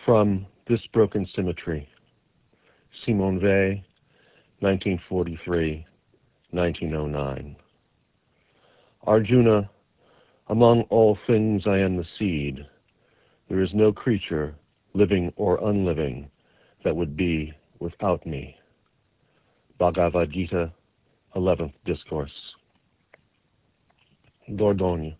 From This Broken Symmetry, Simone Weil, 1943, 1909. Arjuna, among all things I am the seed. There is no creature, living or unliving, that would be without me. Bhagavad Gita, 11th Discourse. Dordogne.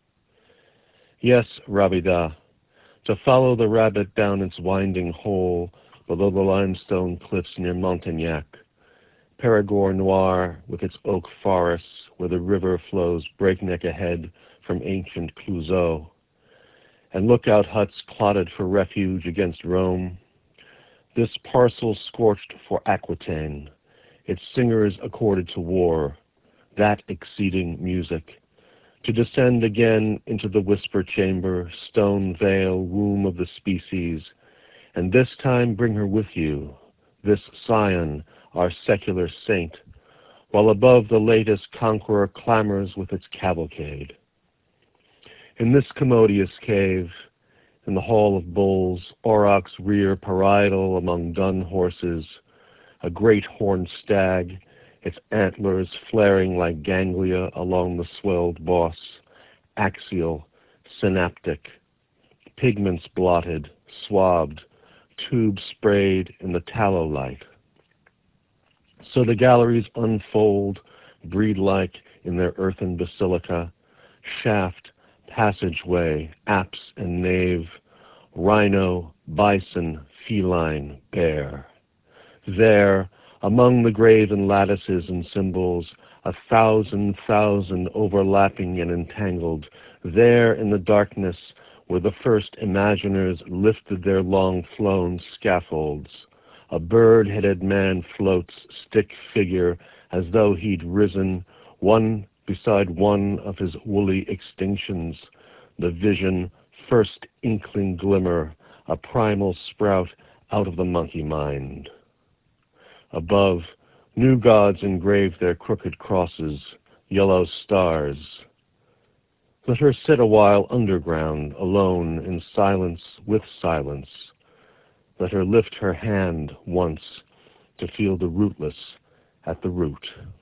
Yes, Rabbida, to follow the rabbit down its winding hole below the limestone cliffs near Montagnac, Périgord Noir with its oak forests where the river flows breakneck ahead from ancient Clouseau, and lookout huts plotted for refuge against Rome. This parcel scorched for Aquitaine, its singers accorded to war, that exceeding music, to descend again into the whisper chamber, stone veil, womb of the species, and this time bring her with you, this scion, our secular saint, while above the latest conqueror clamors with its cavalcade. In this commodious cave, in the hall of bulls, aurochs rear parietal among dun horses, a great horned stag, its antlers flaring like ganglia along the swelled boss, axial, synaptic, pigments blotted, swabbed, tubes sprayed in the tallow light. So the galleries unfold, breed-like in their earthen basilica, shaft, passageway, apse and nave, rhino, bison, feline, bear. There, among the graven lattices and symbols, 1,000,000 overlapping and entangled, there in the darkness where the first imaginers lifted their long-flown scaffolds, a bird-headed man floats, stick figure, as though he'd risen, one beside one of his woolly extinctions, the vision, first inkling glimmer, a primal sprout out of the monkey mind. Above, new gods engrave their crooked crosses, yellow stars. Let her sit a while underground, alone, in silence with silence. Let her lift her hand once to feel the rootless at the root.